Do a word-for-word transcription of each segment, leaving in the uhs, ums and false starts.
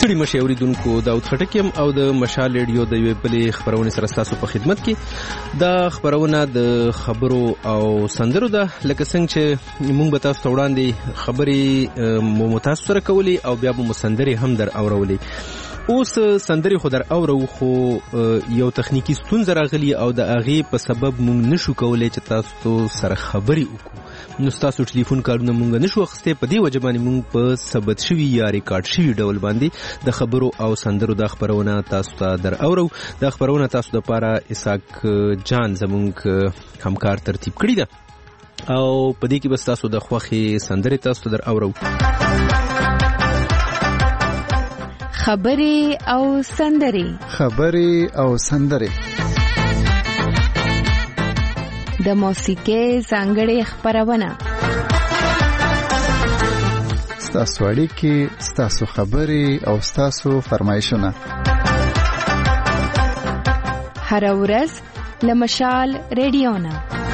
ستړي مشي اوریدونکو، داود خټک یم او د مشال ریډیو د یوې بلې خبرونې سره ستاسو په خدمت کې. دا خبرونه د خبرو او سندرو ده، لکه څنګه چې موږ به تاسو ته وړاندې خبرې مو تاسو سره کولې او بیا به مو سندرې هم در اورولې. اوس سندرې خو در اورو، خو یو تخنیکی ستونزه راغلی او د هغې په سبب موږ نشو کولی چې تاسو سره خبرې وکړو. نو ستاسو ټلیفون کارونه موږ نشو اخیستی، په دې وجه باندې موږ په ثبت شوي یا ریکارډ شوي ډول باندې د خبرو او سندرو دا خبرونه تاسو ته در اورو. دا خبرونه تاسو دپاره اسحاق جان زموږ همکار ترتیب کړي ده او په دې کې به ستاسو د خوښې سندرې تاسو ته در اورو. خبرې او سندرې خبرې او سندرې د موسیقۍ ځانګړې خپرونه. ستاسو اړیکې، ستاسو خبرې او ستاسو فرمایشونه هره ورځ له مشال ریډیو نه.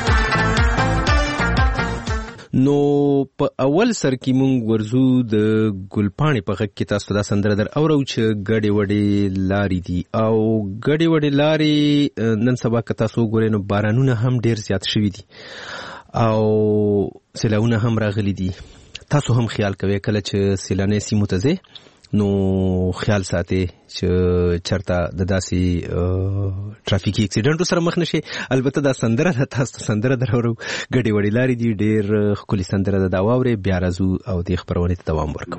نو په اول سر کې مونږ ورزو د ګلپاڼې په غږ کې تاسو دا سندره در اورو چې ګډې وډې لارې دي. او ګډې وډې لارې نن سبا که تاسو وګورئ نو بارانونه هم ډېر زیات شوي دي او سیلاونه هم راغلي دي. تاسو هم خیال کوئ کله چې سیلاني سیمو ته ځئ نو خیال ساتئ چې چرته د داسې ټرافیکي اکسیډنټو سره مخ نشئ. البته دا سندره ده، تاسو سندره در اورو، ګډې وډې لارې دي، ډېر ښکلې سندره ده. دا واورئ، بیا راځو او دې خپرونې ته دوام ورکوو.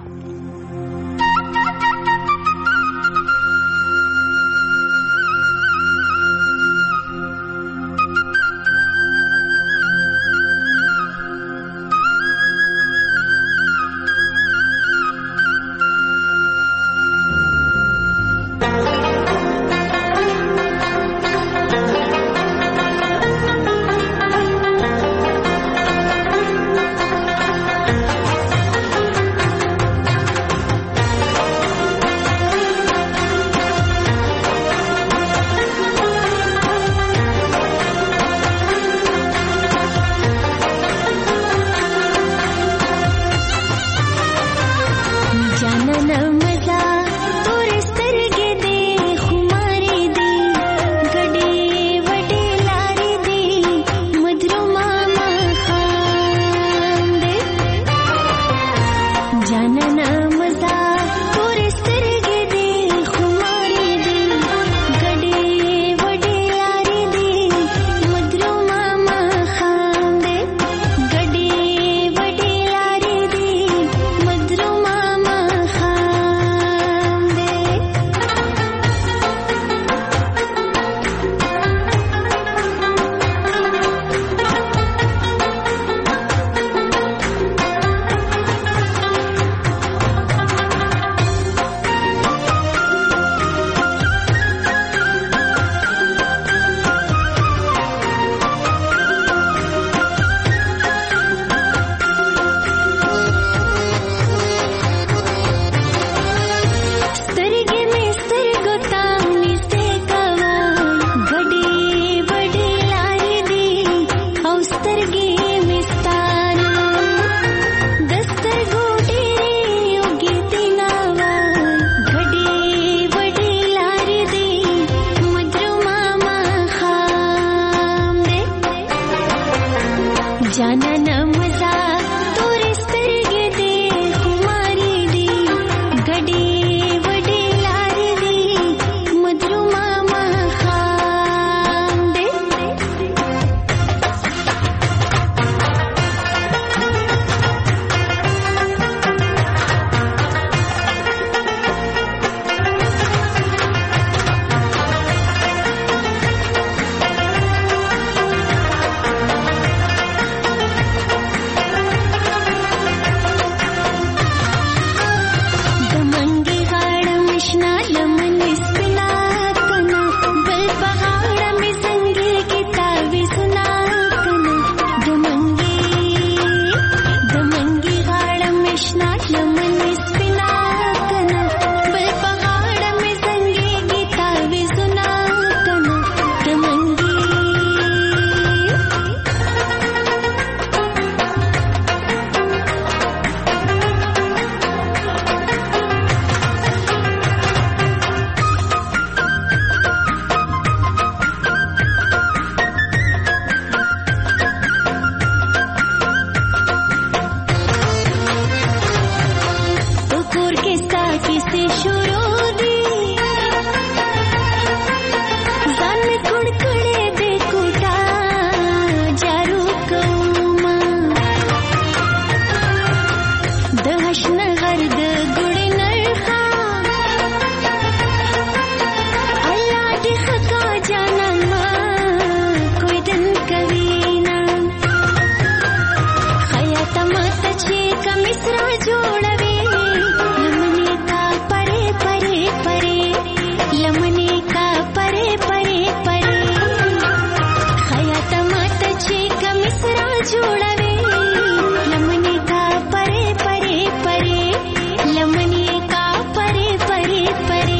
मिसरा जोड़वे लमने का परे परे परे लमने का परे परे परे खया टमाटचे का मिसरा जोड़वे लमने का परे परे परे लमने का परे परे परे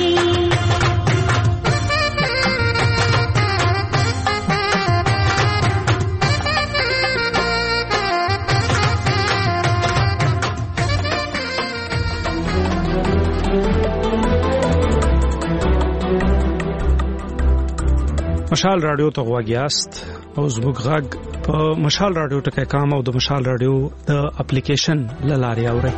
مشال رادیو ته غواګیاست او زموږ غږ په مشال رادیو ټکی کام او د مشال رادیو د اپلیکیشن لارې اوري.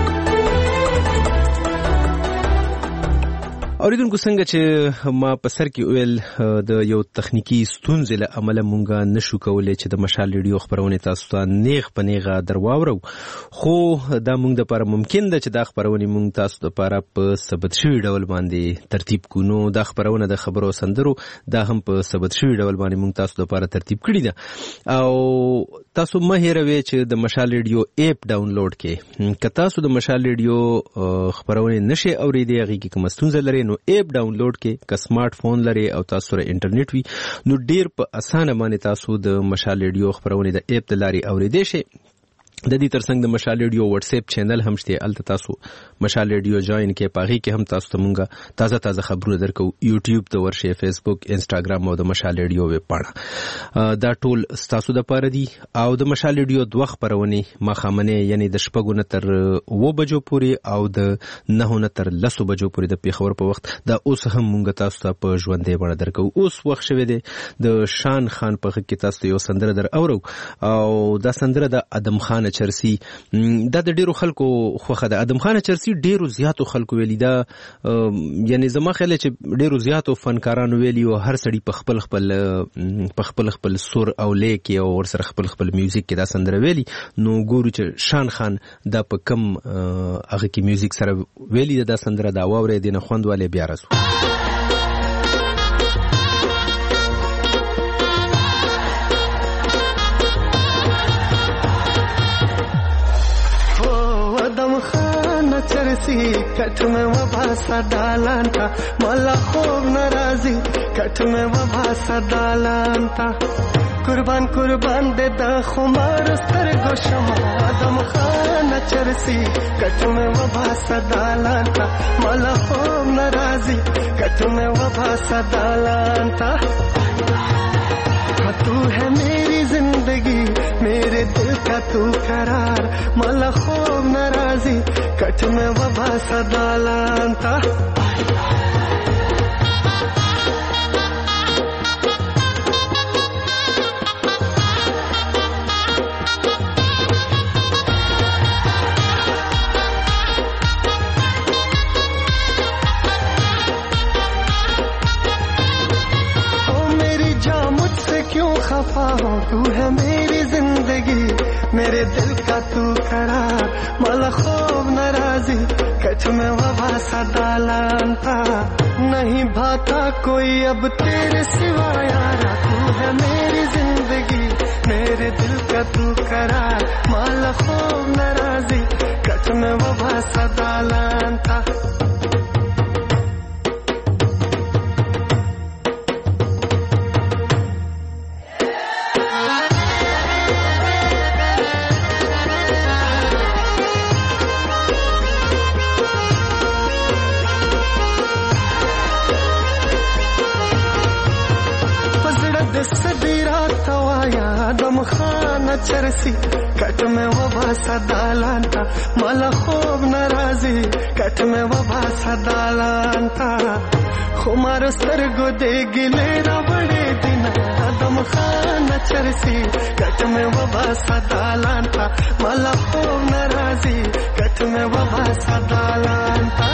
اوریدونکو څنګه چې ما په سر کې ویل د یو تخنیکی ستونزې له امله مونږ نشو کولای چې د مشال ریډیو خبرونه تاسو ته نیغ په نیغه درواورو، خو دا مونږ د لپاره ممکن ده چې دا خبرونه مونږ تاسو ته لپاره په ثبت شوی ډول باندې ترتیب کونو. دا خبرونه د خبرو سندرو دا هم په ثبت شوی ډول باندې مونږ تاسو ته لپاره ترتیب کړی ده، او تاسو مه هیروئ چې د مشال ریډیو اپ ډاونلوډ کړئ. که تاسو د مشال ریډیو خبرونه نشئ اوریدئ، هغه کې کوم ستونزه لري نو اپ ډاونلوډ کې، که سمارټ فون لري او تاسو سره انټرنیټ وي نو ډیر په اسانه باندې تاسو د مشال ریډیو خبرونه د اپ د لارې اوریدئ شئ. د دې ترڅنګ د مشال ریډیو واتس اپ چینل هم شته، الته تاسو مشال ریډیو جوائن کې، پاغي کې هم تاسو ته مونږه تازه تازه خبرونه درکو. یوټیوب ته ورشئ، فیسبوک، انستګرام او د مشال ریډیو ویب پاڼه دا ټول تاسو د پاره دي. او د مشال ریډیو دوه خبرونه مخامنه یعنی د شپږو نه تر و بجو پورې او د نه نه تر لسو بجو پورې د پیښور په وخت دا اوس هم مونږ تاسو ته په ژوندې باندې درکو. اوس وخت شوه دی د شان خان په کې تاسو یو سندره در اورو، او دا سندره د ادم خان چرسی دا د ډیرو خلکو خوخه ده. ادم خان چرسی ډیرو زیاتو خلکو ویلی دا، یعنی زما خیال چې ډیرو زیاتو فنکارانو ویلی او هر سړی په خپل خپل په خپل خپل سور او لیک او ور سره خپل خپل میوزیک کې دا سندره ویلی. نو ګورو چې شان خان دا په کم هغه کې میوزیک سره ویلی دا سندره دا واورې دینه خوندواله بیا راځو. चरसी कठ में वबा सदालान था मला खूब नाराजी कठ में वबा सदालान था कुर्बान कुर्बान दे दा खुमार सर गोशमा आदम खान चरसी कठ में वबा सदालान था मला खूब नाराजी कठ में वबा सदालान था. तू है मेरी जिंदगी मेरे दिल का तू करार मला खूब नाराजी कठ में वबा सदालान था. खफा हो तू है मेरी जिंदगी मेरे दिल का तू करार मला खूब नाराजी कठ में वबा सदालान था. नहीं भाता कोई अब तेरे सिवा यारा तू है मेरी जिंदगी मेरे दिल का तू करार मला खूब नाराजी कठ में वबा सदालान था. चरसी कट में वबा सदालान था मला खूब नाराजी कट में वबा सदालान था. खुमार सरगो दे गिले बड़े दिन आदम खान चरसी कट में वबा सदालान था मला खूब नाराजी कट में वबा सदालान था.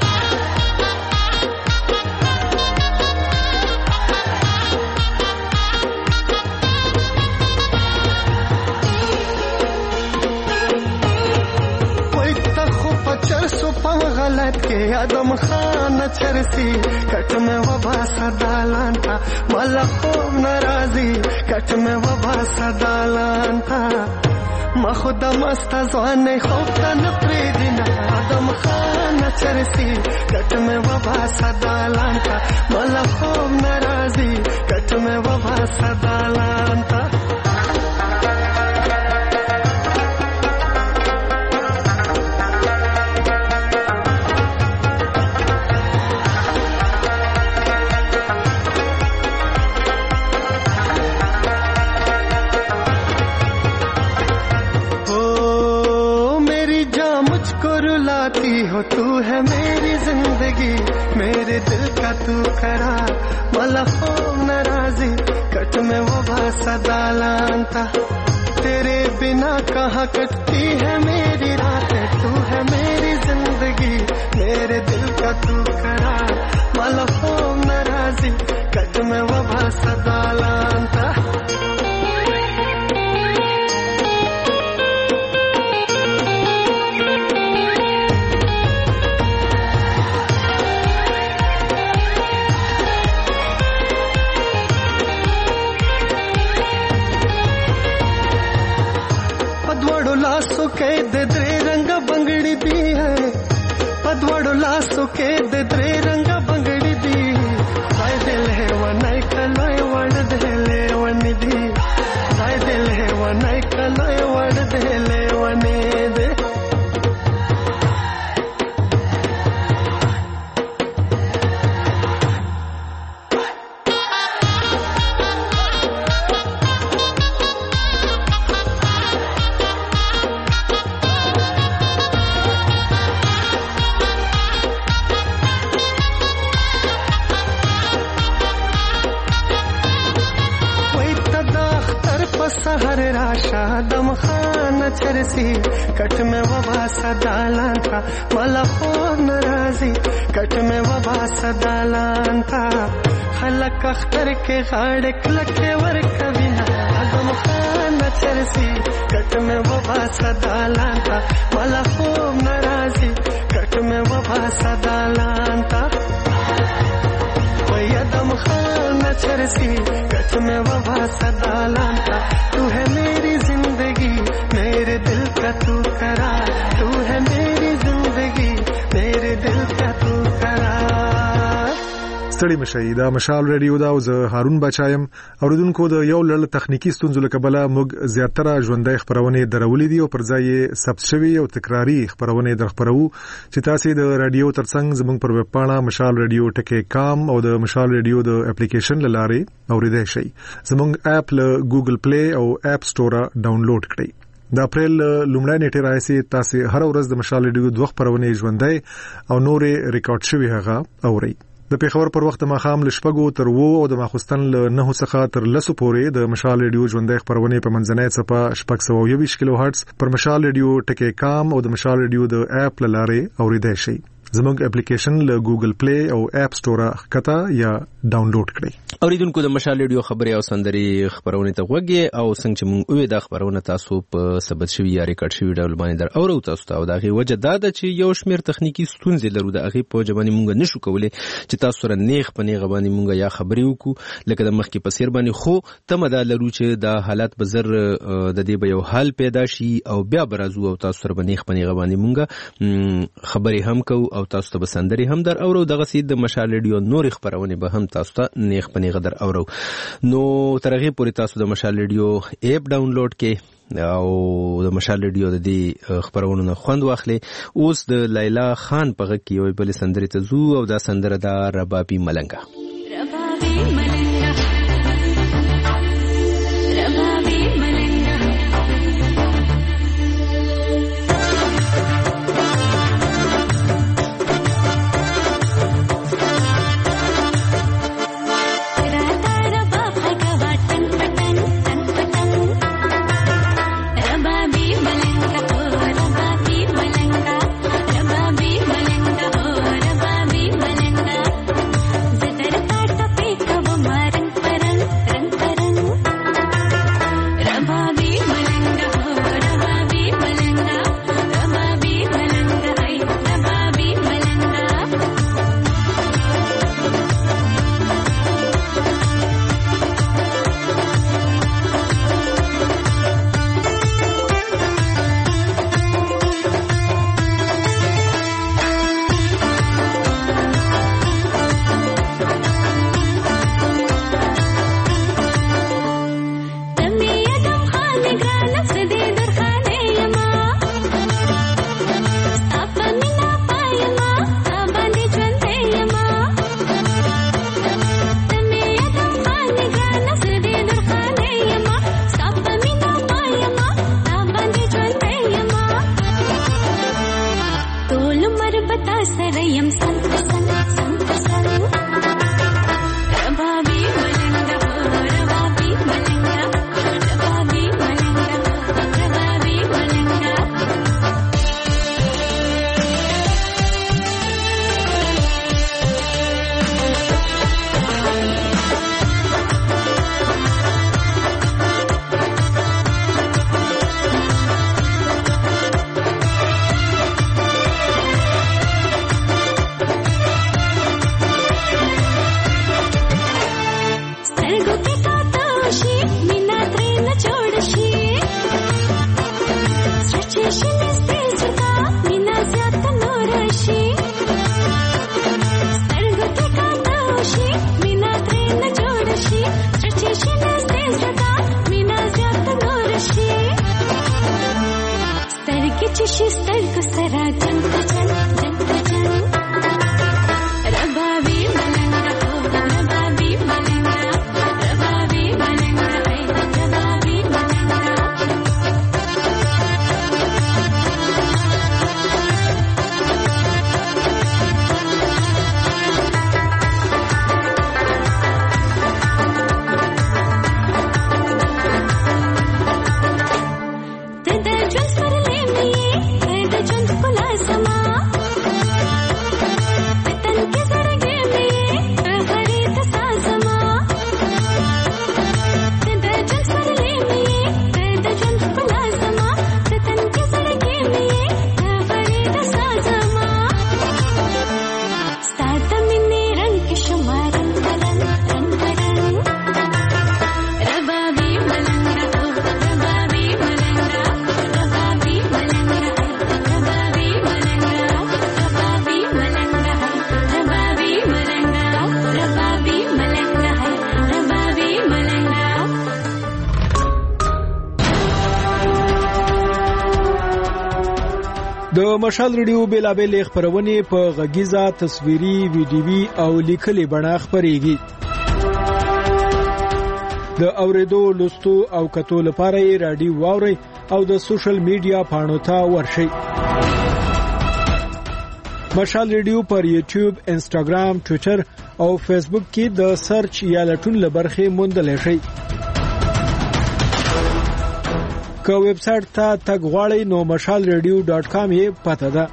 गलत के आदम खान चरसी कट में वबा सदालान था मला खूब नाराजी कट में वबा सदालान था. ما خودم است از آن خوفتن پریدینا آدم خانه چرسی کتم و با صدالانتا مالا خوب نرازی کتم و با صدالانتا हो तू है मेरी जिंदगी मेरे दिल का तू करार मला खूब नाराजी कट में वो भाषा दालांता तेरे बिना कहाँ कटती है मेरी रातें तू है मेरी जिंदगी मेरे दिल का तू करार मला खूब नाराजी कट में वो भाषा दालांता लासो के दे द्रे रंग बंगड़ी दी है पदवड़ो लासो के दे द्रे रंग बंगड़ी दी वाय दिल है वनाय कलोय वड़ देले वनिदी वाय दिल है वनाय कलोय वड़ देले वने दे सहर राशा दम खाना चरसी कट में वबा सदालान था मला खूब नाराजी कट में वबा सदालान था खलक अख्तर के गाड़े क्लके वर कविना दम खाना चरसी कट में वबा सदालान था मला खूब नाराजी कट में वबा सदालान था दम खाना चरसी कट में वबा सदालान था तू है मेरी जिंदगी मेरे दिल का तू करार तू है मेरी जिंदगी मेरे दिल का तू करार ستړي مشي دا مشال ریډیو دا او زه هارون بچایم اوریدونکو د یو لړ تخنیکی ستونزو لکبله موږ زیاتره ژوندۍ خبرونه درولې دي او پر ځای ثبت شوی او تکراری خبرونه درخبرو چې تاسو د رادیو ترڅنګ زموږ پر ویب پاڼه مشال ریډیو ټکی کام او د مشال ریډیو د اپلیکیشن لاره اوریدای شئ زموږ اپ له ګوګل پلی او اپ سٹور ډاونلوډ کړئ د اپریل لومړی نیټه راځي تاسو هر ورځ د مشال ریډیو دوه خبرونه ژوندۍ او نورې ریکارډ شوی هغه اورئ د پیښور پر وخت ماخام لشپګو تر وو او د ماخستن له نه څخه تر لسو پورې د مشال ریډیو ژوندۍ خبرونه په منځنۍ صفه شپږ سوه یوویشت کیلو هرتز پر مشال ریډیو ټکی کام او د مشال ریډیو د اپ لاره اوریدای شئ زموږ اپلیکیشن له ګوګل پلی او اپ سٹور ښکته یا ډاونلوډ کړئ اوریدونکو د مشال ریډیو خبري او سندري خبرونه ته وګورئ او څنګه چې موږ وې د خبرونه تاسو په ثبت شوی یا ریکارډ شوی ډول باندې در اورو تاسو ته او دغه وجه دا ده چې یو شمیر تخنیکی ستونزې لرو د هغه په ځبانې موږ نشو کولای چې تاسو سره نیغ په نیغ باندې موږ یا خبري وکړو لکه د مخکې په سیر باندې خو تمه دا لرو چې د حالات بزر د دې به یو حل پیدا شي او بیا برازو او تاسو سره نیغ په نیغ باندې موږ خبري هم کو او تاسو ته سندري هم در اورو دغه سید د مشال ریډیو نور خبرونه به هم تاسو ته نیغ په نیغ در اورو نو ترغه پوری تاسو د مشال ریډیو اپ ډاونلوډ کې او د مشال ریډیو د دې خبرونو نه خوند واخلي اوس د لیلا خان په غږ کې یو بل سندري ته زو او دا سندره دا ربابي ملنګا ربابي ملنګا ربابي ملنګا Zedar د مشال ریډیو بیلابل خبرونه په غږیزه تصویري ویډیوي او لیکلي بڼه خبريږي. د اوریدو لوستو او کتو لپاره رادیو واوري او د سوشل میډیا پاڼو ته ورشئ. مشال ریډیو پر یوټیوب، انسټاګرام، ټوئیټر او فیسبوک کې د سرچ یا لټون لبرخه موندل شي. که ویب سټ ته تګ غواړئ نو مشال ریډیو ډاټ کام یې پته ده.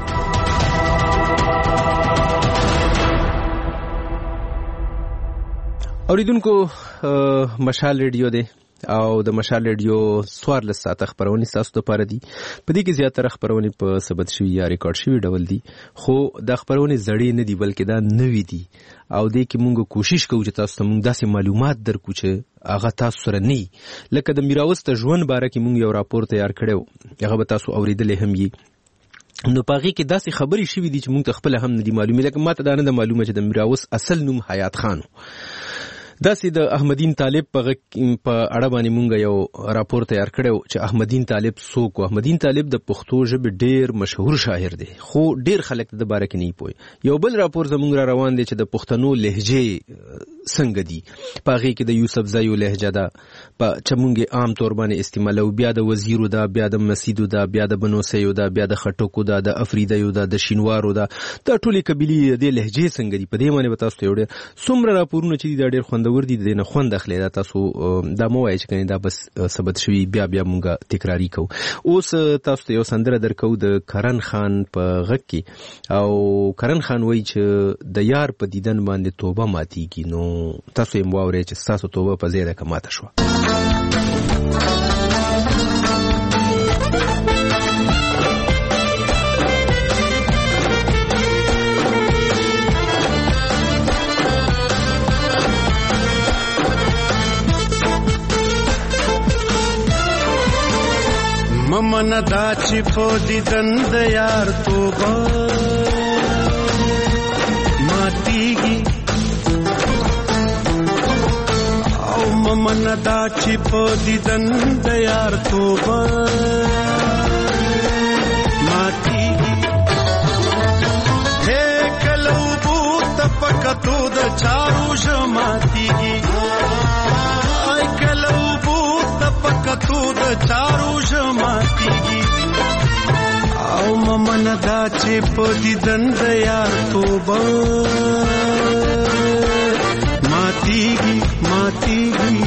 اوریدونکو مشال ریډیو دی او د مشال ریډیو سوار لساته خبرونه تاسو ته پاره دي. په دې کې زیاتره خبرونه په ثبت شوی یا ریکارډ شوی ډول دي، خو د خبرونه زړې نه دي بلکې دا نوې دي او دې کې موږ کوشش کوو چې تاسو ته موږ داسې معلومات درکو چې هغه تاسو سره نه لکه د میراوس ته ژوند باره کې موږ یو راپور تیار کړو، هغه به تاسو اوریدلې هم یي. نو پاغي کې داسې خبرې شوې دي چې موږ ته خپل هم نه دي معلومه، لکه ماته دا نه معلومه چې د میراوس اصل نوم حیات خان. داسې د احمدین طالب په په اړه باندې مونږ یو راپور تیار کړو چې احمدین طالب څوک و. احمدین طالب د پښتو ژبې ډیر مشهور شاعر دی، خو ډیر خلک د باره کې نه پوي. یو بل راپور زمونږ را روان دی چې د پښتنو لهجه څنګه دي، پاغي کې د یوسف زایو لهجه ده په چمونګي عام طور باندې استعمالو، بیا د وزیرو ده، بیا د مسیدو ده، بیا د بنوسیو ده، بیا د خټکو ده، د افریدیو ده، د شینوارو ده. د ټولي قبيلي د لهجه څنګه دي په دې باندې تاسو ته وړه څومره راپورونه چې د ډیر خوندور دي د نه خوند اخلي. دا تاسو دا مو وایي چې کنه دا بس ثبت شوی بیا بیا مونږه تکراری کو. اوس تاسو ته یو سندره درکو د کرن خان په غږ کې، او کرن خان وایي چې د یار په دیدن باندې توبه ماتيږي. نو تاسو یې مواوري چې تاسو توبه په زیاده کماته شو. ممن دا چې په دیدن د یار توبه ماتيږي، او ممن دا چې په دیدن د یار توبه ماتيږي. هې کلو بو تپکتو د چارو ژماتيږي، آی کلو بو تپکتو د چارو ژماتيږي، او ممن دا چې په دیدن د یار توبه ماتيږي ماتيږي.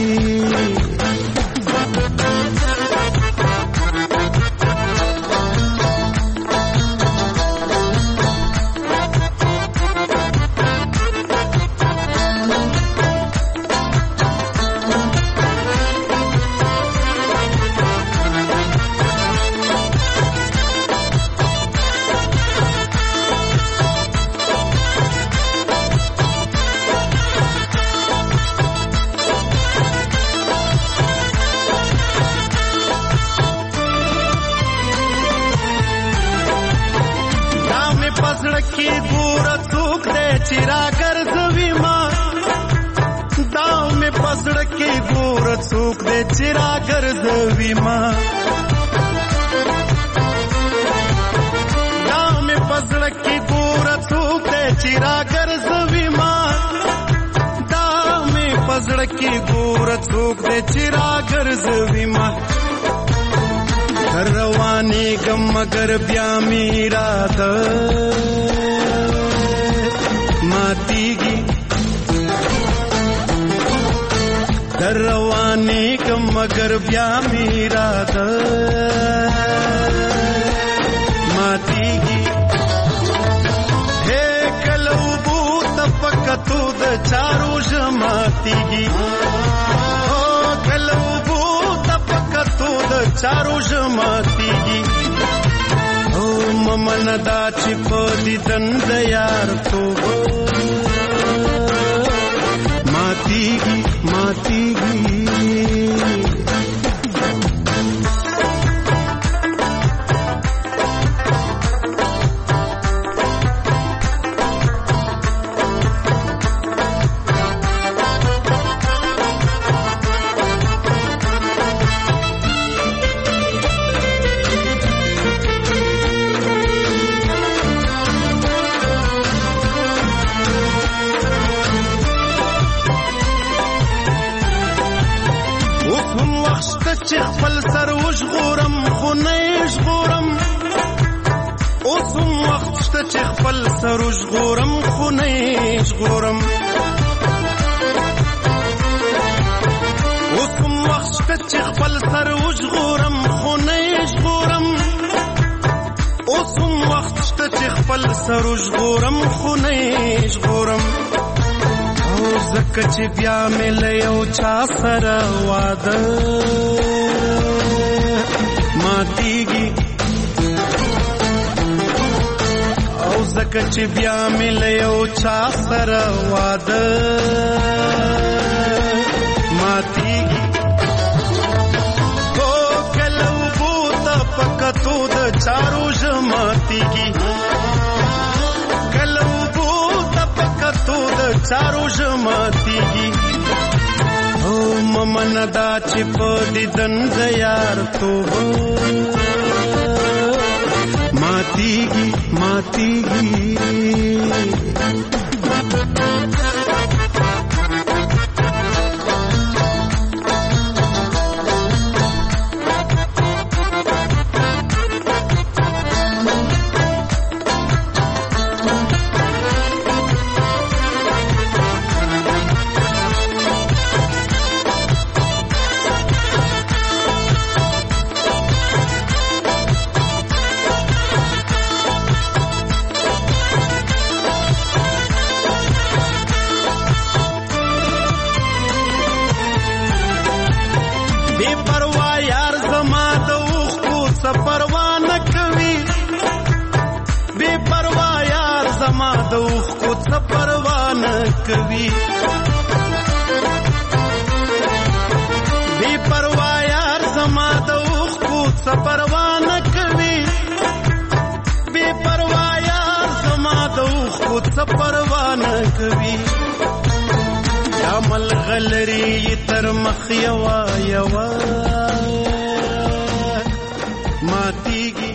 चिरा गर्दवी मां गाँव में पसड़ की गोरा थूकते चिरा गर्दवी मां, गाँव में पसड़ की गोरा थूकते चिरा गर्दवी मां. रवानी गम मगर ब्या मीरा द मातीगी, रवानी कम मगर ब्या मीरा द मातीगी. हे कलऊ बूत पकतू द चारू जमातीगी, ओ कलऊ बूत पकतू द चारू जमातीगी. ओ ममन दा चिपदी दंद यार तो मातीगी मातीगी. هم وخت چې خپل سر وژغورم خو نه ژغورم اوس هم وخت چې خپل سر وژغورم خو نه ژغورم اوس هم وخت چې خپل سر وژغورم خو نه ژغورم اوس هم وخت چې خپل سر وژغورم خو نه ژغورم زکه چې بیا مې له یو چا سره واده ماتیږي او زکه چې بیا مې له یو چا سره واده ماتیږي او کله وبو ته پکتو د چارو ژماتیږي کله وبو ته پکتو د چارو ژماتیږي او ممن دا چې په دیدن د یار توبه ماتیږي ماتیږي کوي بے پروا یار زما د اوخ کو سپروانه کوي بے پروا یار زما د اوخ کو سپروانه کوي یا مل غلری تر مخ یوا یوا ماتیږي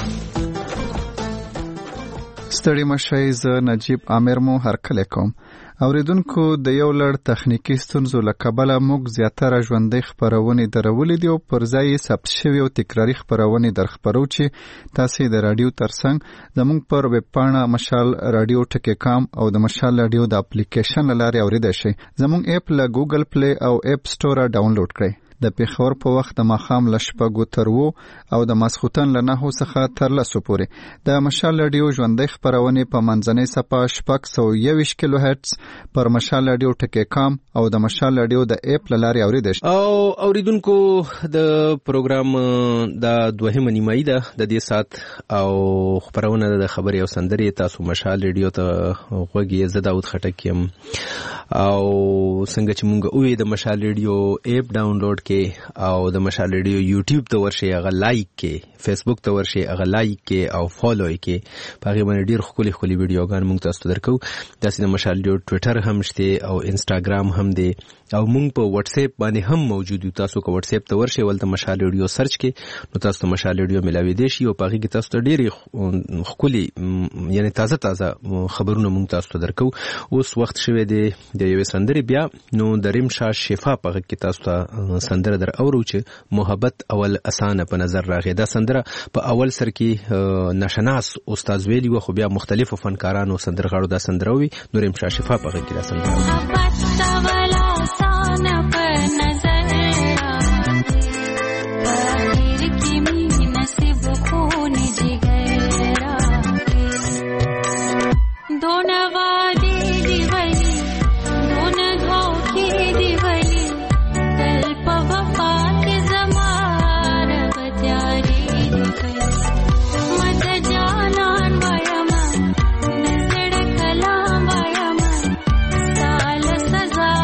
ستړي مشي ز نجیب عامر مو هرکله کوم اوریدونکو د یو لړ تخنیکی ستونزو له کبله موږ زیاتره ژوندۍ خپرونې درولې دي او پر ځای یې ثبت شوي او تکراري خپرونې درخپرو چې تاسې د راډیو ترڅنګ زموږ پر ویب پاڼه مشال راډیو ټکی کام او د مشال راډیو د اپلیکیشن له لارې اوریدای شئ. زموږ اپ له ګوګل پلی او اپ سټوره ډاونلوډ کړئ. د پیښور په وخت د ماښام له شپږو تر اوو او د ماسخوتن له نهو څخه تر لسو پورې د مشال راډیو ژوندۍ خپرونې په منځنۍ څپه شپږ سوه یوویشت کیلو هرتز پر مشال راډیو ټکی کام او د مشال راډیو د اپ له لارې اوریدئ شئ. او اوریدونکو د پروګرام د دوهمه نیمایي ده د دې سات او خپرونه د خبرې او سندرې تاسو مشال راډیو ته غوږ یې زه داود خټک یم او څنګه چې مونږ وې د مشال راډیو اپ ډاونلوډ کې او د مشال راډیو یوټیوب ته ورشي هغه لایک کې فیسبوک ته ورشي هغه لایک کې او فالو کې په هغه باندې ډیر خولي خولي ویډیوګان مونږ تاسو درکو. داسې د مشال راډیو ټوئیټر هم شته او انستګرام هم دی او مونږ په واتس اپ باندې هم موجود یو. تاسو کو واتس اپ ته ورشي ولته مشال راډیو سرچ کې نو تاسو ته مشال راډیو ملاوي دي شي او په هغه کې تاسو ته ډیر خولي یعنی تازه تازه خبرونه مونږ تاسو ته درکو. اوس وخت شوه دی د یو سندري بیا نو دریم شاه شفا په هغه کې تاسو ته سندره در اورو چې محبت اول اسانه په نظر راغی. دا سندره په اول سر کې ناشناس استاد ویلی و خو بیا مختلفو فنکارانو سندرغاړو دا سندره وی. نوریم شاه شفا په هغه کې دا سندره محبت اول اسانه په نظر راغی کی می نصیب خون جگرا دون وادي دی ولی دون دھوکے دی ولی سزا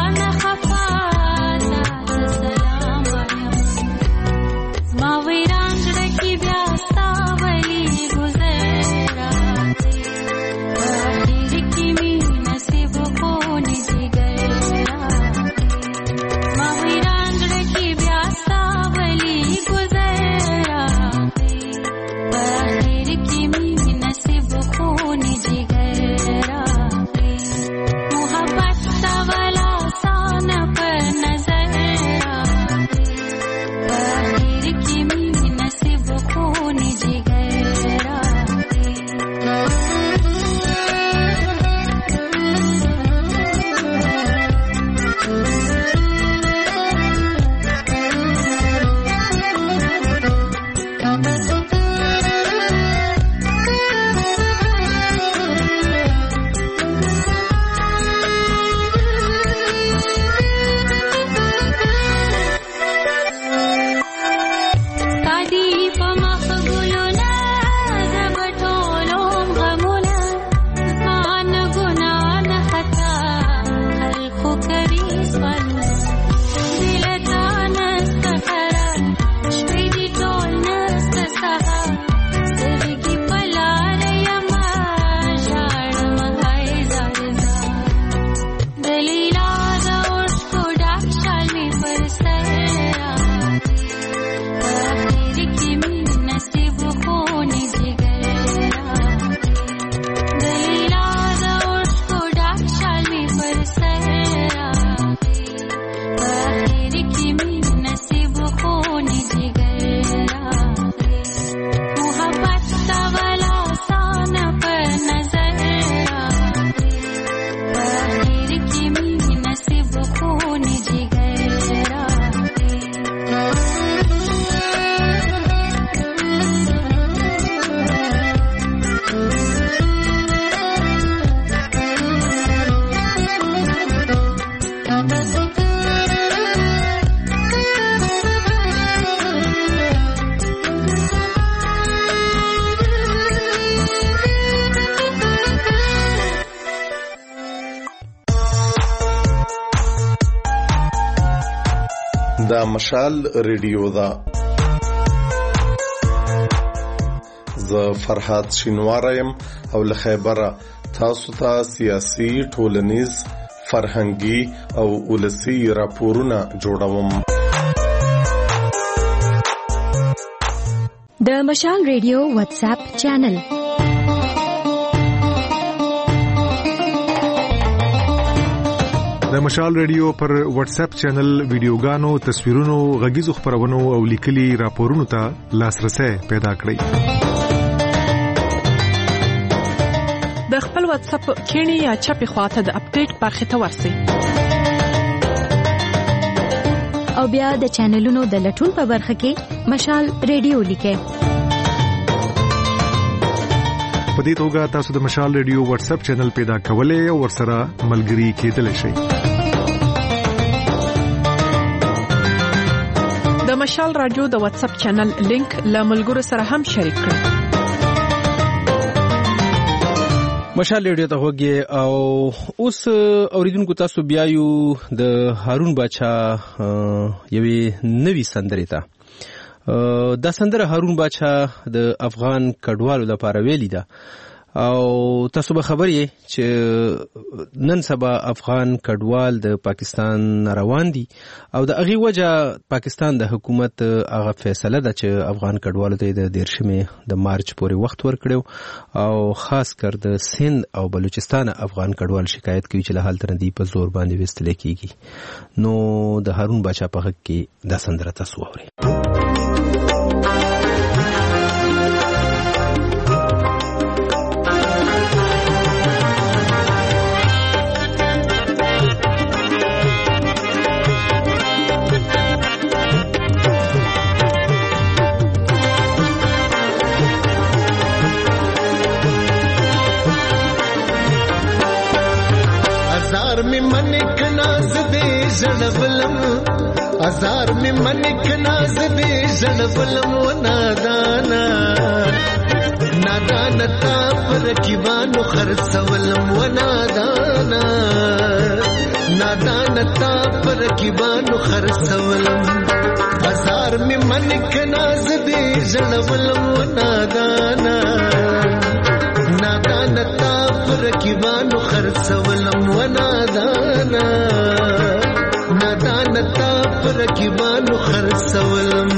دا مشال ریډیو دا. زه فرحات شینوارم او له خیبره تاسو ته سیاسي، ټولنیز، فرهنګي او ولسی راپورونه جوړوم. د مشال ریډیو واتس اپ چینل. د مشال ریډیو پر واتس اپ چینل ویډیوګانو، تصویرونو، غږیزو خبرونو او لیکلي راپورونو ته لاسرسي پیدا کړئ. د خپل واتس اپ کینی یا چپی خواته د اپډیټ برخه ته ورسئ او بیا د چینلونو د لټون په برخه کې مشال ریډیو لیکئ. په دې توګه تاسو د مشال ریډیو واتس اپ چینل پیدا کولای او ورسره ملګري کېدلی شئ. د مشال رادیو د واتس اپ چینل لینک له ملګرو سره هم شریک کړئ. مشال ریډیو ته وګورئ او اوس اوریدونکو تاسو بیا یو د هارون باچا یوې نوې سندرې ته. دا سندره هارون باچا د افغان کډوالو لپاره ویلي ده او تاسو به خبر یې چې نن سبا افغان کډوال د پاکستان روان دي او د هغې وجه پاکستان د حکومت هغه فیصله ده چې افغان کډوالو ته د دیرشمې د مارچ پورې وخت ورکړو او خاص کر د سند او بلوچستان افغان کډوال شکایت کوي چې له هلته نه دی په زور باندې وستل کیږي. نو د هارون باچا په حق کې دا سندره تاسو واورئ. زړولم ازار می منک ناز دې زړولم و نادانا نادانا تا پر کیوانو خرڅولم و نادانا نادانا تا پر کیوانو خرڅولم ازار می منک ناز دې زړولم و نادانا نادانا تا پر کیوانو خرڅولم و نادانا نادانتا پر کیوانو خرڅولم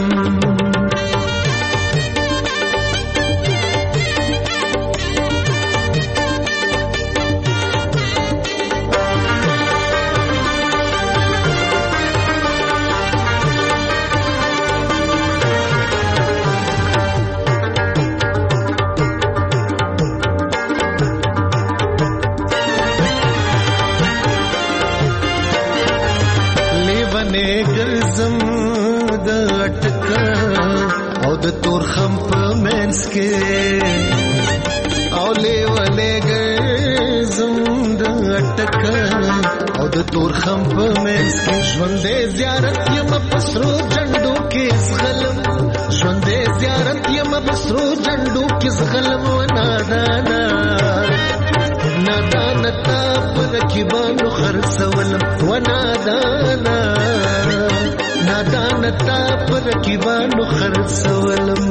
د تور خم په منس کې او لیوالې ګرځم د اٹک او د تور خم په منس کې ژوندې زیارت یم پسرو جندو کې زغلم ژوندې زیارت یم پسرو جندو کې زغلم و نادانا نادانا تا پر کیوانو خرڅولم و نادانا نادانا تا پر کیوانو خرڅولم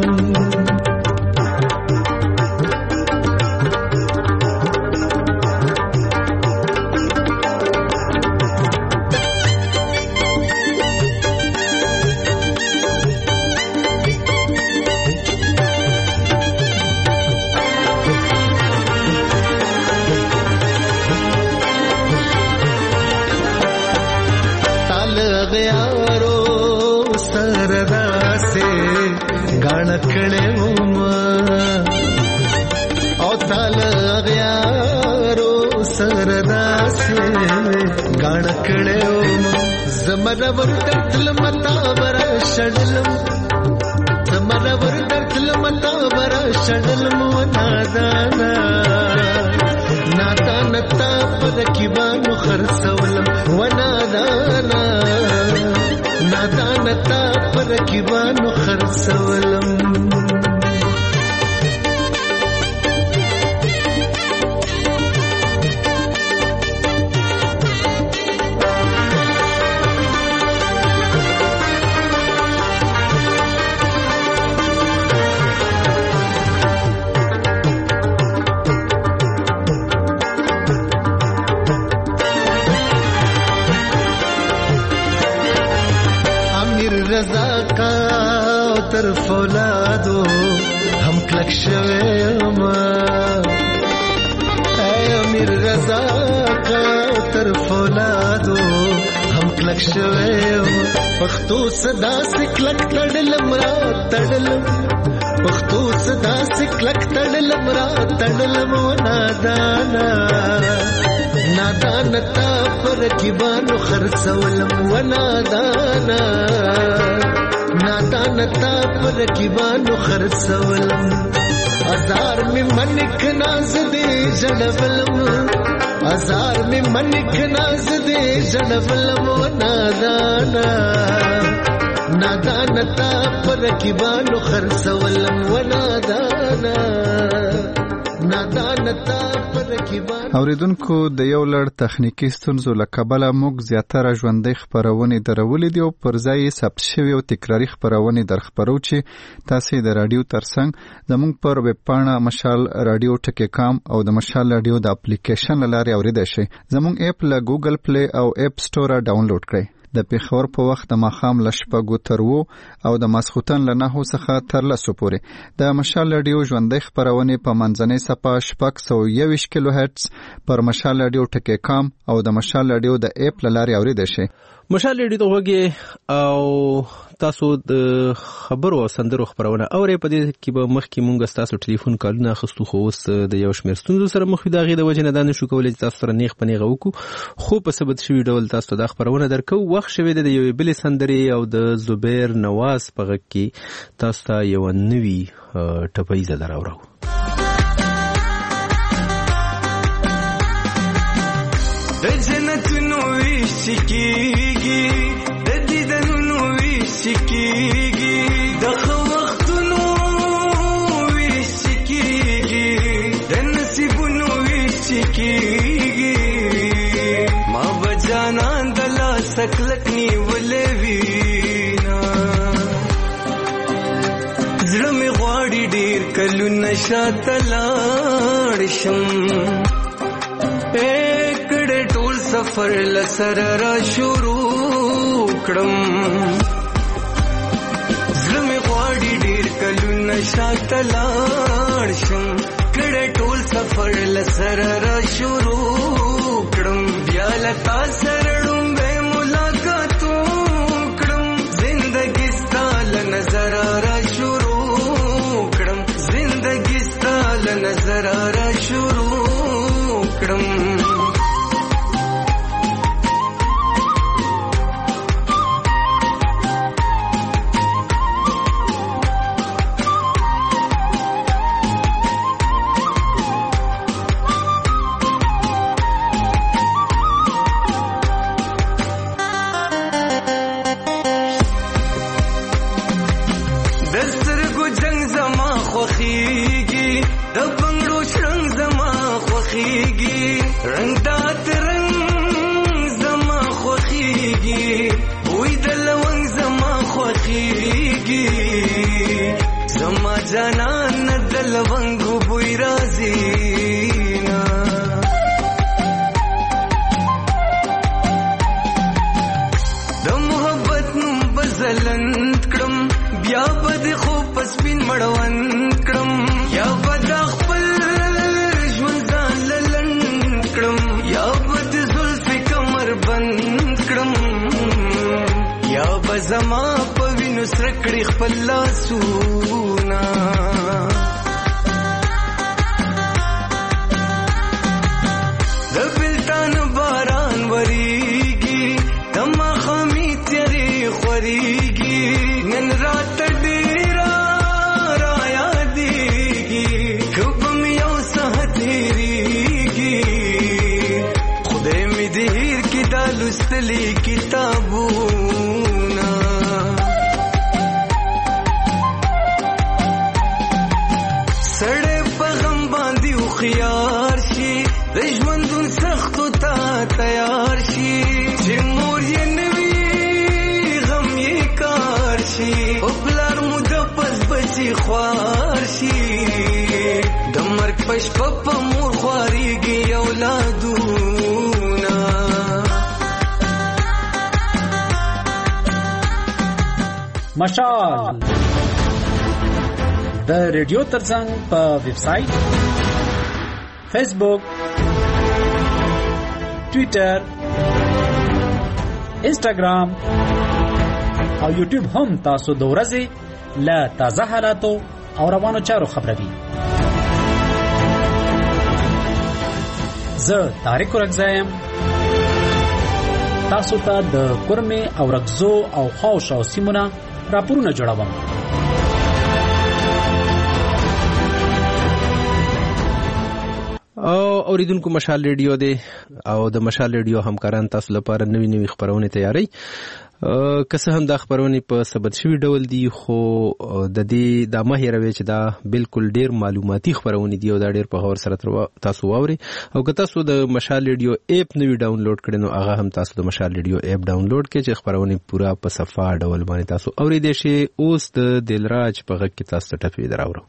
کړه وما او تعالی غیارو سردا سے غاڼ کړه وما زمره ورتل متا بر شډلم زمره ورتل متا بر شډلم نادانا نادانا تا پر کیوانو خرڅولم و نادانا نادانا تا پر کیوانو خرڅولم رضا کا تر فولادو هم کلک شویم اے امیر رضا کا تر فولادو هم کلک شویم پختو صدا سکلک تړلم را تړلم پختو صدا سکلک تړلم را تړلم نادانا نادان تا پر کیبانو خرڅولم و نادانا نادان تا پر کیبانو خرڅولم ازار می منک ناز دې جړولم ازار می منک ناز دې جړولم و نادانا نادان تا پر کیبانو خرڅولم و نادانا نادان تا اوریدونکو د یو لړ تخنیکی ستونزو له کبله موږ زیاتره ژوندۍ خپرونې درولې دي او پر ځای یې ثبت شوي او تکراري خپرونې در خپرو چې تاسې د راډیو ترڅنګ زموږ پر ویب پاڼه مشال راډیو ټکی کام او د مشال راډیو د اپلیکیشن له لارې اوریدای شئ. زموږ اپ له ګوګل پلی او اپ سټوره ډاونلوډ کړئ. د پیښور په وخت د ماښام له شپږو تر اوو او د ماسخوتن له نهو څخه تر لسو پورې د مشال راډیو ژوندۍ خپرونې په منځنۍ صفحه شپږ سوه یوویشت کیلو هرتز پر مشال راډیو ټکی کام او د مشال راډیو د اپ له لارې اوریدای شئ. مشال راډیو ته وګورئ او تاسو د خبرو او سندرو خبرونه اورئ. په دې کې به مخکې مونږ تاسو ټلیفون کالونه اخیستو خو اوس د یو شمېر ستونزو سره مخ یو. د هغې د وجې نه دا نشو کولی چې تاسو سره نیغ په نیغه وکړو خو په ثبت شوي ډول تاسو ته دا خبرونه درکو. وخت شوی دی د یوې بلې سندرې او د زبیر نواز په غږ کې تاسو ته یوه نوي ټپیزه در اورو. د جنتونو ویش کېږي د دیدنونو ویش کېږي د ښه وختونو ویش کېږي د نصیبونو ویش کېږي ما به جانان د لاسه کلک نیولې وینا زړه مې غواړي ډېر کلونه شاته لاړ شم سفر لسر را شروع کړم زړه مې غواړي ډېر کلونه شاته لاړ شم کړه ټول سفر لسر را شروع کړم بیا له تا سره ړومبی ملاقاتو کړم زندګي ستا له نظره را شروع کړم زندګي ستا له نظره را شروع کړم جانان دل ونگو بوی رازینا د محبت نم بزلند کړم بیا بد خو پسپین مړوند کړم یا بد خپل ژوند ځان لند کړم یا بد زلف کمر بند کړم یا بزما په وینو سره کړي خپل لاسونه د بلتان باران وریږي د ماښامي تیارې خورېږي نن رات ډېره رایادېږي که به مې یو ساعت تېرېږي خدای مې دې هېر کړي دا لوستلي کتابونه سړی په غم باندې هوښیار شي د ژوندون سختو ته تیار شي چې مور یې نه وي غم یې کار شي په پلار مو د پس بچي خوار شي د مرګ په شپه په مور خوارېږي اولادونه مشال د ریډیو ترڅنګ په ویب سټ، فیسبوک، ټوئیټر، انسټاګرام او یوټیوب هم تاسو د ورځې له تازه حالاتو او روانو چارو خبروي. زه طارق رکزایم تاسو ته د کورمه او رکزو او خوش او سیمونه راپورونه جوړوم. او اوریدونکو مشال ریډیو دی او د مشال ریډیو همکاران تاسو لپاره نوې نوې خبرونه تیاری. که څه هم دا خبرونه په ثبت شوی ډول دي، خو د دې د ماهیروي چې دا بالکل ډیر معلوماتي خبرونه دي او دا ډیر په هور سره تاسو واوري. او که تاسو د مشال ریډیو اپ نوی ډاونلوډ کړئ نو هغه هم تاسو د مشال ریډیو اپ ډاونلوډ کړئ چې خبرونه پورا په صفه ډول باندې تاسو اوریدئ شي. اوس د دلراج په غږ کې تاسو ته ټپې دراوړو.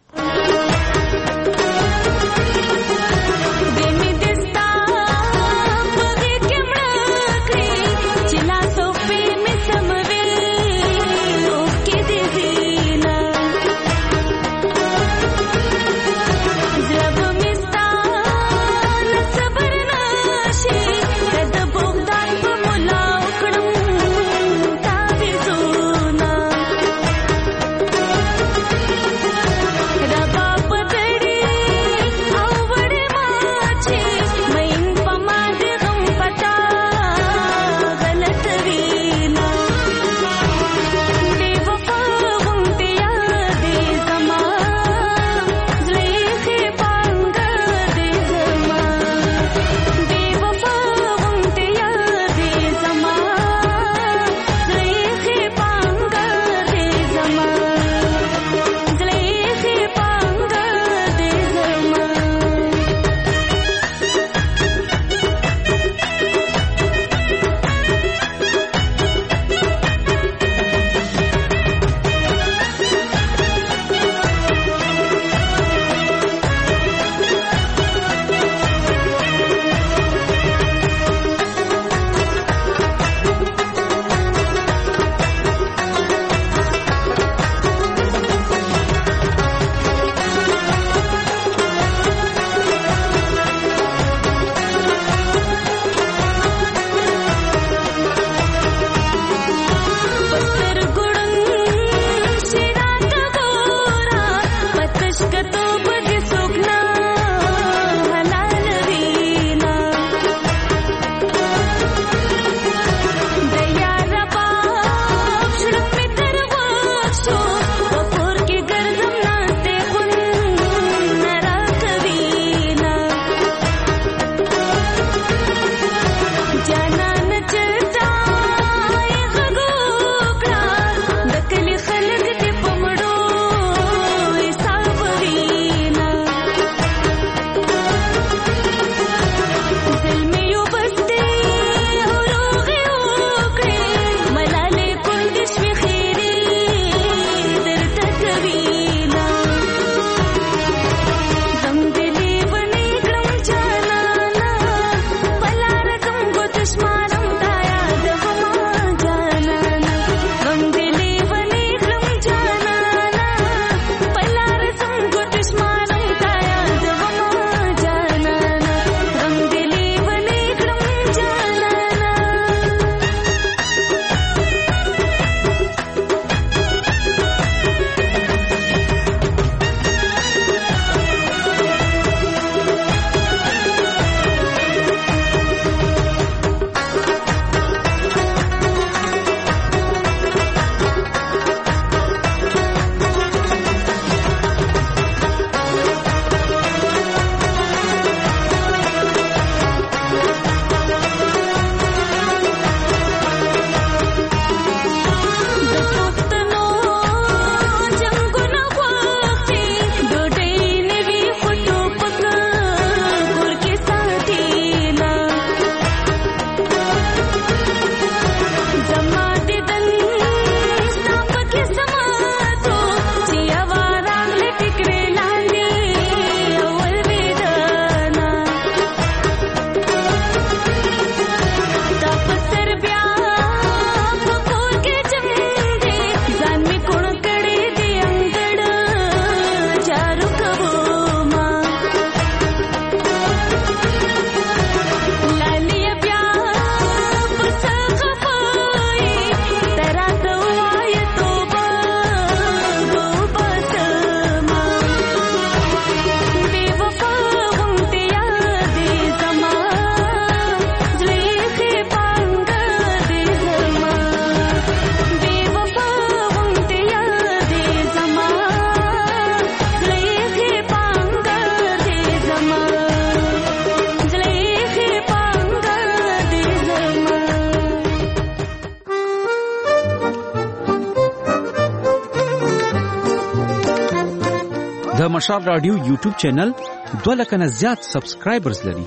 د مشال رادیو یوټیوب چینل دوه لکه نه زیات سبسکرایبرز لري.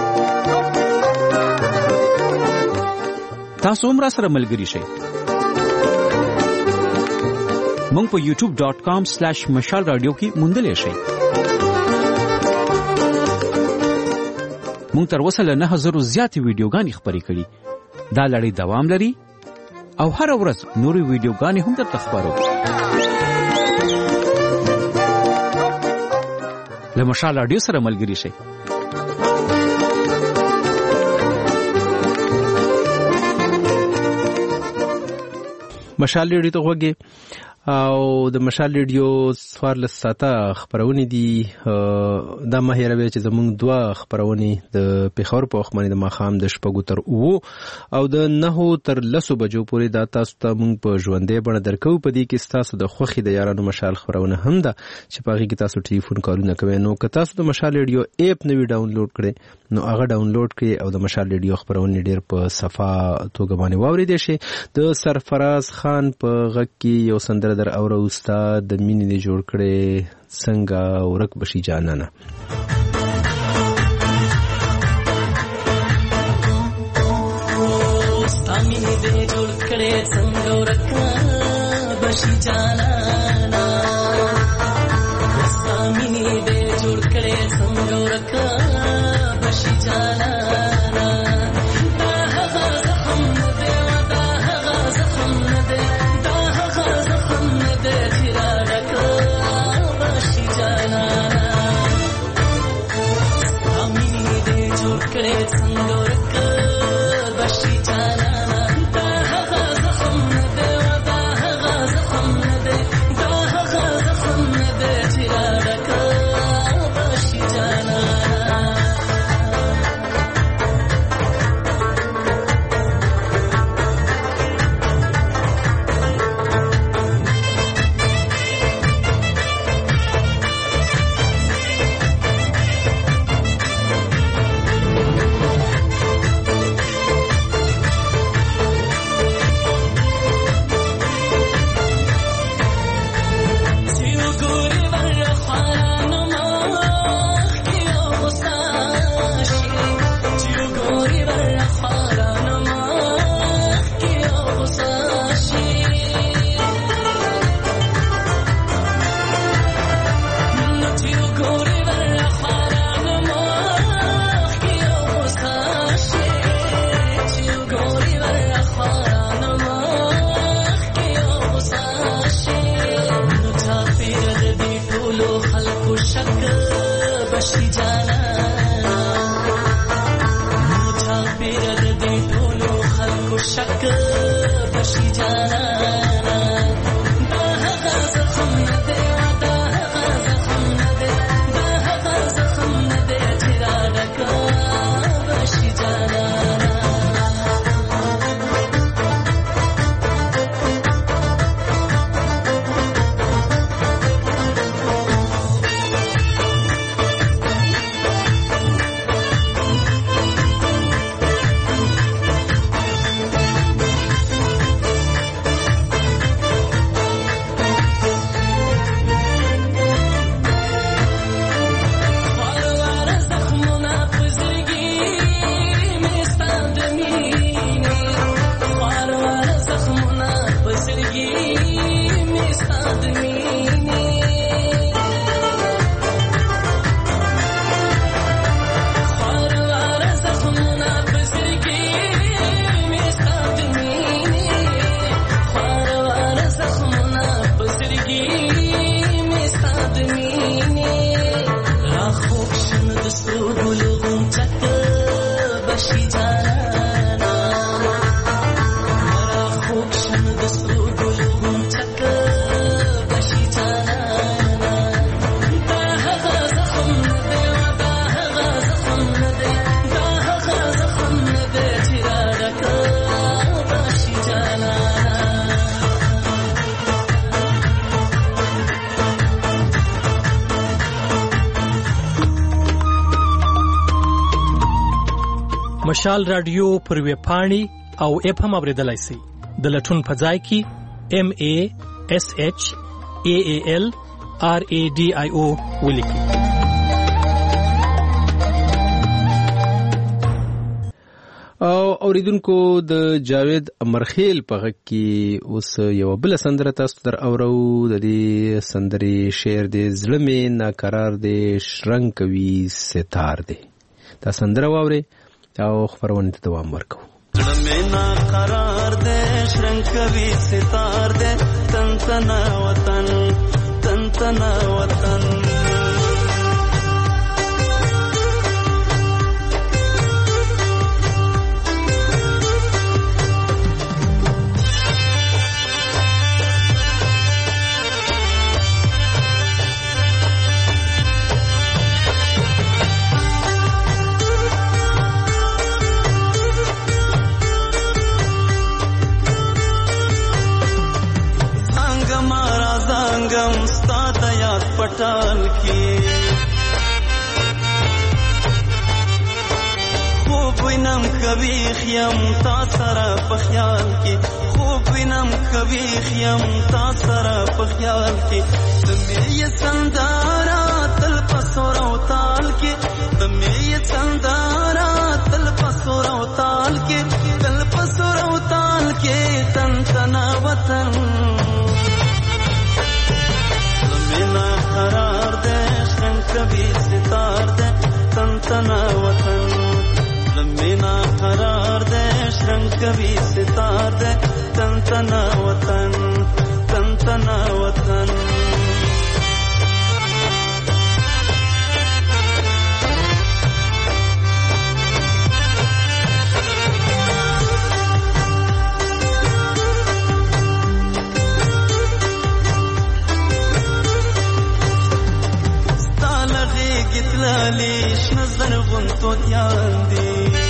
تاسو هم را سره ملګري شئ. مونږ په یوټیوب ډاٹ کام سلیش مشال رادیو کې موندلی شئ. مونږ تر اوسه له نه زرو زیاتې ویډیوګانې خپرې کړي. دا لړۍ دوام لري او هر ورځ نورې ویډیوګانې هم درته خپرو. له مشال رادیو سره ملګري شئ. مشال ریډیو ته غوږی او د مشال ریډیو څوارلس ساعته خپرونې دي. دا مه هېروئ چې زموږ دوه خپرونې د پېښور په وخت باندې د ماښام د شپږو تر اوو او د نهو تر لسو بجو پورې دا تاسو ته موږ په ژوندۍ بڼه درکوو. په دې کې ستاسو د خوښې د یارانو مشال خپرونه هم ده چې په هغې کې تاسو ټلیفون کارونه کوئ. نو که تاسو د مشال ریډیو ایپ نه وي ډاونلوډ کړئ نو هغه ډاونلوډ کړئ او د مشال ریډیو خپرونې ډېر په صفا توګه باندې واورېدی شئ. د سرفراز خان په غږ کې یو سندره در اوره استاد د مینې دې جوړ کړې څنګه ورک بشي جانانه. ستا مینې دې جوړ کړې څنګه ورک بشي جانانه. ستا مینې دې جوړ کړې څنګه ورک بشي جانانه. مشال رادیو پر ویب پاڼې او اپ هم اوریدلای شئ. د لټون په ځای کې M A S H A A L آر ای ډي آی او ولیکئ. او اوریدونکو د جاوید امرخیل په غږ کې اوس یو بل سندره تاسو در اورو. د دې سندرې شعر د زړه مې ناقرار دی شرنګ کوي ستار دی. دا سندره واورئ او خپرونې ته دوام ورکوو. زړه مې ناقرار دی شرنګ کوي ستار دی تن تنا وطن تن تنا وطن पटाल की खूब विनम कभी खियम तासरा पख्याल की खूब विनम कभी खियम तासरा पख्याल की तुम्हें ये संदारा तल पसोरा ताल की तुम्हें ये संदारा तल पसोरा ताल की तल पसोरा ताल के तन तना वतन ना करार दे शरंग कभी सितार दे तन तना वतन लम्बीना करार दे शरंग कभी सितार दे तन तना वतन तन तना वतन لیش نظر غنتو دیان دی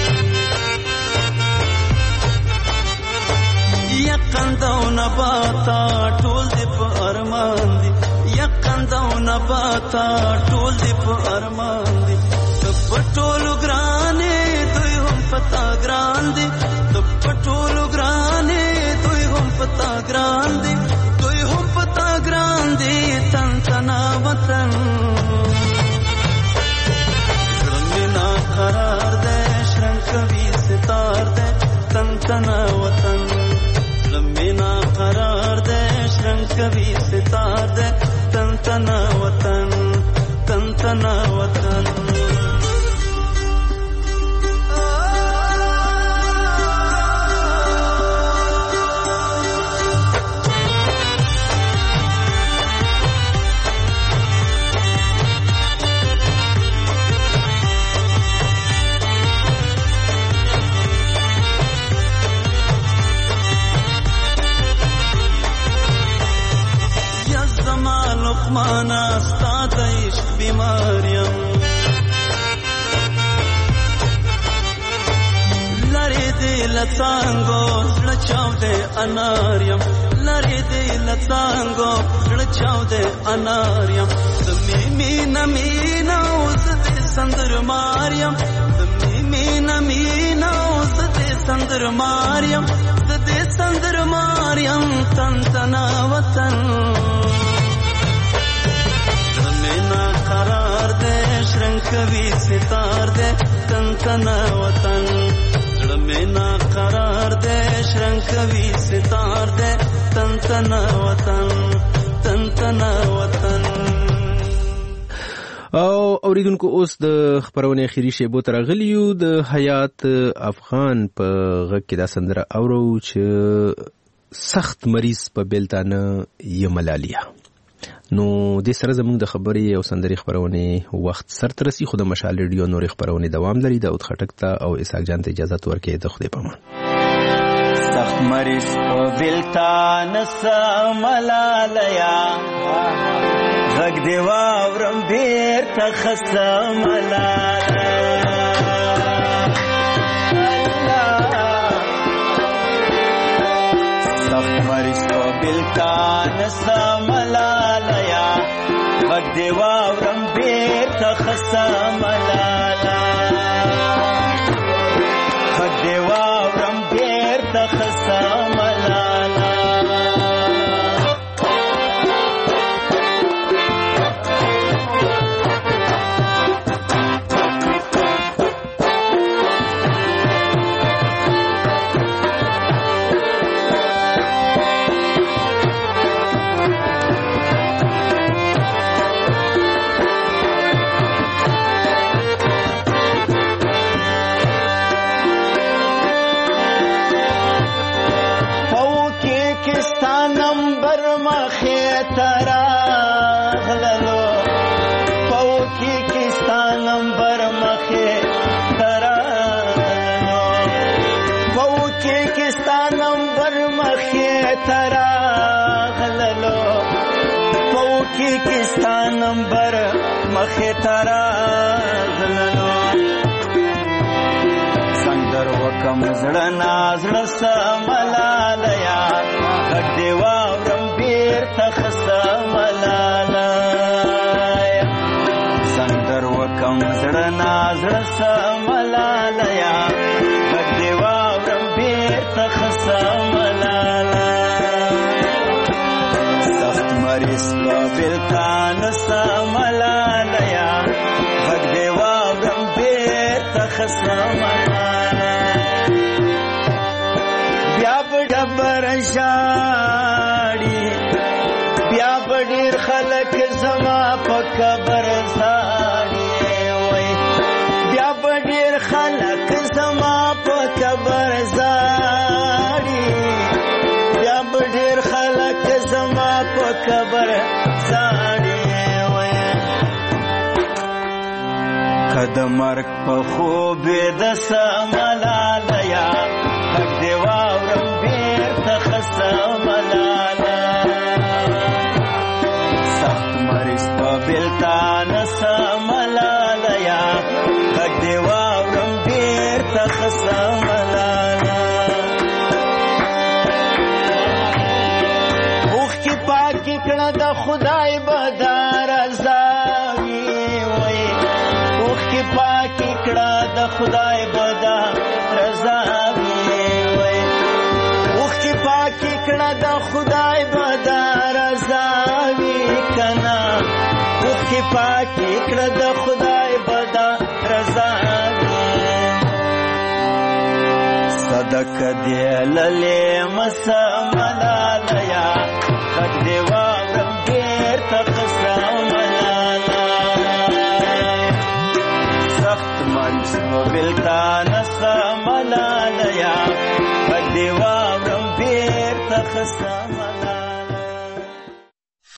یقندو نباتا ټول دی په ارمان دی یقندو نباتا ټول دی په ارمان دی پټولو ګرانې دوی هم پتا ګران دی پټولو ګرانې دوی هم پتا ګران دی دوی هم پتا ګران دی تن تنا وطن قرار دے شرنگ کبھی ستار دے تن تنا وطن لمبینا قرار دے شرنگ کبھی ستار دے تن تنا وطن تن تنا وطن مانا استاد عشق بیماریم لری دی لتانگو زړه چاو دے اناریم لری دی لتانگو زړه چاو دے اناریم زمی مینا مینا اوس دې سندر ماریم زمی مینا مینا اوس دې سندر ماریم دې سندر ماریم تن تنا وطن قرار دے شرنگ کبھی ستار دے تن تنا وطن زړه مې نا قرار دے شرنگ کبھی ستار دے تن تنا وطن تن تنا وطن. او اوریدونکو اوس د خبرونې اخیری شیبو تر غلیو د حیات افغان په غږ کې دا سندره اورو چې سخت مریض په بیلتانه یملالیا. نو د سره زموږ د خبرې او سندري خبرونه وخت سره ترسي خو د مشال ریډیو نور خبرونه دوام لري. د اوت خټک ته او اسحاق جان ته اجازه ورکړئ. د خدای پامان. سخت مریض په بلتان سملالیا غږ دی واورم بیر ته خسملالیا سخت مریض په بلتان سملالیا غږ دی واورم بیر ته خسملالا غږ دی واورم بیر ته خسملالا مخې تراغللو پوکی کستا نمبر مخې تراغللو پوکی کستا نمبر مخې تراغللو پوکی کستا نمبر مخې تراغللو سندر وکم زړه نازړه سملالیا غږ دې واورم بیرته ښه سملالیا سندر وکم زړه نازړه سملالیا غږ دې واورم بیرته ښه سملالیا سخت مریض په بېلتان سملالیا غږ دې واورم بیرته ښه سملالیا ډبر ژاړي بیا به ډېر خلک زما په قبر ژاړي وای بیا به ډېر خلک زما په قبر ژاړي بیا به ډېر خلک زما په قبر ژاړي وای که د مرګ په خوب یې د سملالیا غږ دې واورم بیرته ښه سملالیا سخت مریض په بېلتان سملالیا غږ دې واورم بیرته ښه سملالیا اوښکې پاکې کړه د خدای به دا رضا وي وی اوښکې پاکې کړه د خدای به دا رضا کړه د خدای به دا رضا وي کنه اوښکې پاکې کړه د خدای به دا رضا وي صدقه دې للې مسملالیا غږ دې واورم